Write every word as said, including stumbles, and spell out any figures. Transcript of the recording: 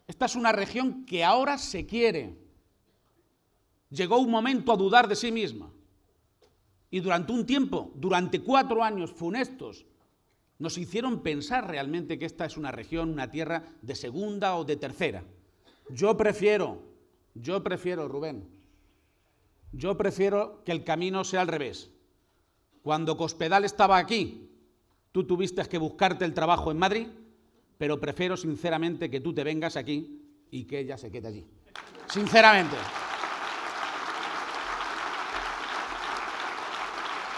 Esta es una región que ahora se quiere. Llegó un momento a dudar de sí misma. Y durante un tiempo, durante cuatro años funestos, nos hicieron pensar realmente que esta es una región, una tierra de segunda o de tercera. Yo prefiero, yo prefiero, Rubén, yo prefiero que el camino sea al revés. Cuando Cospedal estaba aquí, tú tuviste que buscarte el trabajo en Madrid, pero prefiero sinceramente que tú te vengas aquí y que ella se quede allí. Sinceramente.